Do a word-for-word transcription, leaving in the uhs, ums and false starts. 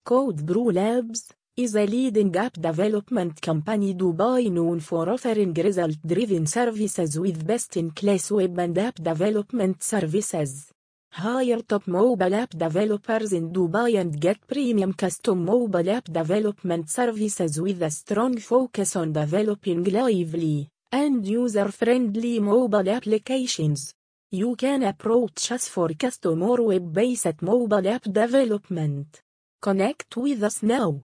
CodePro Labs is a leading app development company Dubai known for offering result-driven services with best-in-class web and app development services. Hire top mobile app developers in Dubai and get premium custom mobile app development services with a strong focus on developing lively and user-friendly mobile applications. You can approach us for custom or web-based mobile app development. Connect with us now.